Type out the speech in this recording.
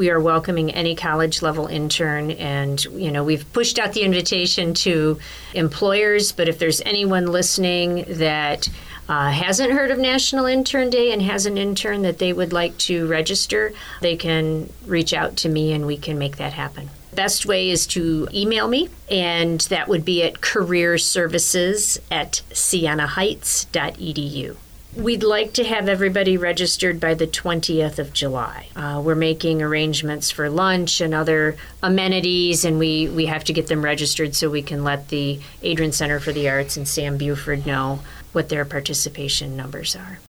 we are welcoming any college level intern, and we've pushed out the invitation to employers, but if there's anyone listening that hasn't heard of National Intern Day and has an intern that they would like to register, they can reach out to me and we can make that happen. Best way is to email me, and that would be at careerservices@siennaheights.edu. We'd like to have everybody registered by the 20th of July. We're making arrangements for lunch and other amenities, and we have to get them registered so we can let the Adrian Center for the Arts and Sam Buford know what their participation numbers are.